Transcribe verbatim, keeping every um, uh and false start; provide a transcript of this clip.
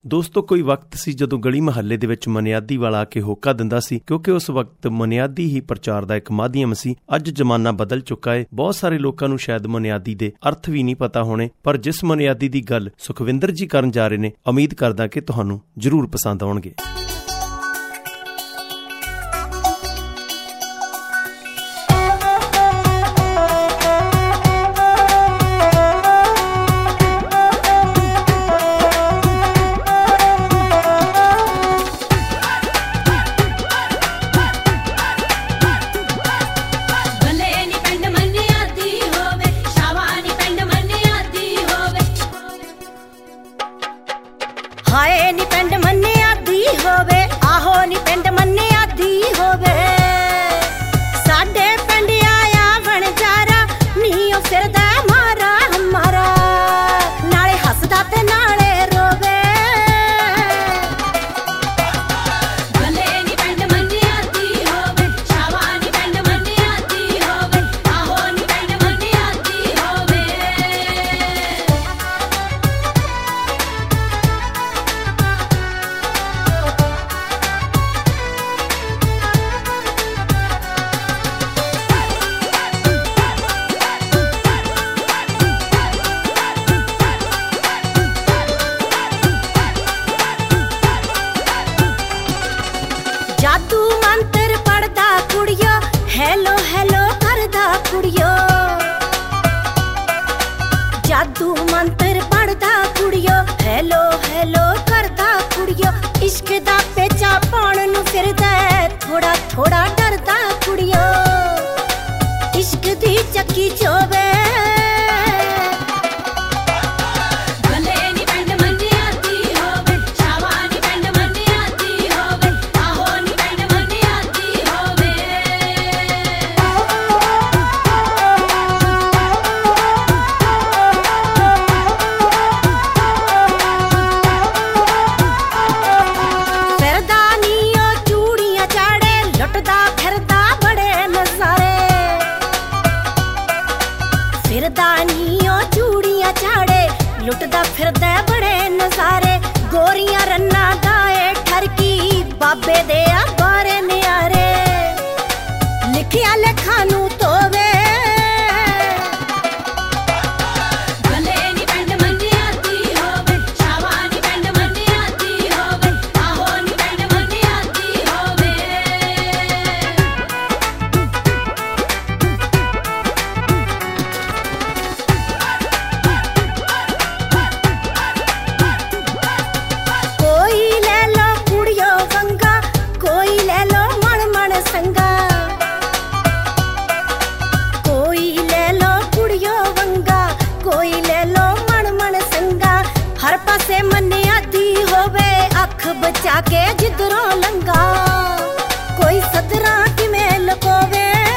ਦੋਸਤੋ, ਕੋਈ ਵਕਤ ਸੀ ਜਦੋਂ ਗਲੀ ਮੁਹੱਲੇ ਦੇ ਵਿੱਚ ਮਨਿਆਦੀ ਵਾਲਾ ਆ ਕੇ ਹੋਕਾ ਦਿੰਦਾ ਸੀ, ਕਿਉਂਕਿ ਉਸ ਵਕਤ ਮਨਿਆਦੀ ਹੀ ਪ੍ਰਚਾਰ ਦਾ ਇੱਕ ਮਾਧਿਅਮ ਸੀ। ਅੱਜ ਜ਼ਮਾਨਾ ਬਦਲ ਚੁੱਕਾ ਹੈ। ਬਹੁਤ ਸਾਰੇ ਲੋਕਾਂ ਨੂੰ ਸ਼ਾਇਦ ਮਨਿਆਦੀ ਦੇ ਅਰਥ ਵੀ ਨਹੀਂ ਪਤਾ ਹੋਣੇ, ਪਰ ਜਿਸ ਮਨਿਆਦੀ ਦੀ ਗੱਲ ਸੁਖਵਿੰਦਰ ਜੀ ਕਰਨ ਜਾ ਰਹੇ ਨੇ, ਉਮੀਦ ਕਰਦਾ ਕਿ ਤੁਹਾਨੂੰ ਜ਼ਰੂਰ ਪਸੰਦ ਆਉਣਗੇ। ਹਾਏ ਨੀ ਪਿੰਡ ਮੰਨਿਆਦੀ ਹੋਵੇ, ਆਹੋ ਨੀ ਪਿੰਡ ਮੰਨਿਆਦੀ ਹੋਵੇ। ਸਾਡੇ ਪਿੰਡ ਆਇਆ ਵਣਜਾਰਾ, ਨੀ ਉਹ ਫਿਰਦਾ ਮਾਰਾ ਹਮਾਰਾ, ਨਾਲੇ ਹੱਸਦਾ ਤੇ ਨਾਲੇ ਰੋਵੇ। ਬੱਲੇ ਨੀ ਪਿੰਡ ਮੰਨਿਆਦੀ ਹੋਵੇ, ਸ਼ਾਵਾ ਨੀ ਪਿੰਡ ਮੰਨਿਆਦੀ ਹੋਵੇ, ਆਹੋ ਨੀ ਪਿੰਡ ਮੰਨਿਆਦੀ ਹੋਵੇ। ਜਾਦੂ ਮੰਤਰ ਪੜਦਾ ਕੁੜੀਓ, ਹੈਲੋ ਹੈਲੋ ਕਰਦਾ ਕੁੜੀਓ। ਜਾਦੂ ਮੰਤਰ ਪੜਦਾ ਕੁੜੀਓ, ਹੈਲੋ ਹੈਲੋ ਕਰਦਾ ਕੁੜੀਓ। ਇਸ਼ਕ ਦਾ ਪੇਚਾ ਪਾਉਣ ਨੂੰ ਫਿਰਦਾ, ਥੋੜਾ ਥੋੜਾ ਡਰਦਾ ਕੁੜੀਓ। ਇਸ਼ਕ ਦੀ ਚੱਕੀ ਚੋਵੇ। ਫਿਰਦਾ ਨੀ ਉਹ ਚੂੜੀਆਂ ਚਾੜੇ, ਲੁੱਟਦਾ ਫਿਰਦਾ ਬੜੇ ਨਜ਼ਾਰੇ। ਗੋਰੀਆਂ ਰੰਨਾਂ ਦਾ ਏ ਠਰਕੀ, ਬਾਬੇ ਦੇ ਆ ਬਾਰੇ ਨਿਆਰੇ। ਲਿਖਿਆ ਲੇਖਾਂ ਨੂੰ ਧੋਵੇ। ਬੱਲੇ ਨੀ ਪਿੰਡ ਮੰਨਿਆਦੀ ਹੋਵੇ, ਸ਼ਾਵਾ ਨੀ ਪਿੰਡ ਮੰਨਿਆਦੀ ਹੋਵੇ, ਆਹੋ ਨੀ ਪਿੰਡ ਮੰਨਿਆਦੀ ਹੋਵੇ। ਹਰ ਪਾਸੇ ਮੰਨਿਆਦੀ ਹੋਵੇ, ਅੱਖ ਬਚਾ ਕੇ ਜਿੱਧਰੋਂ ਲੰਘਾ। ਕੋਈ ਸਦਰਾਂ ਕਿਵੇਂ ਲੁਕੋਵੇ।